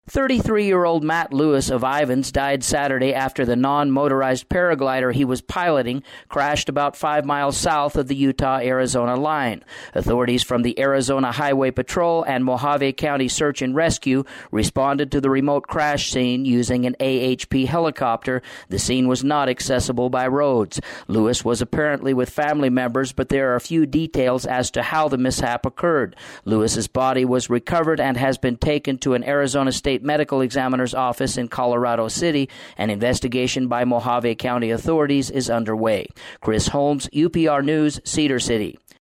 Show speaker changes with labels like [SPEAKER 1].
[SPEAKER 1] 33-year-old Matt Lewis of Ivins died Saturday after the non-motorized paraglider he was piloting crashed about 5 miles south of the Utah-Arizona line. Authorities from the Arizona Highway Patrol and Mojave County Search and Rescue responded to the remote crash scene using an AHP helicopter. The scene was not accessible by roads. Lewis was apparently with family members, but there are few details as to how the mishap occurred. Lewis's body was recovered and has been taken to an Arizona State Medical Examiner's office in Colorado City. An investigation by Mojave County authorities is underway. Chris Holmes, UPR News, Cedar City.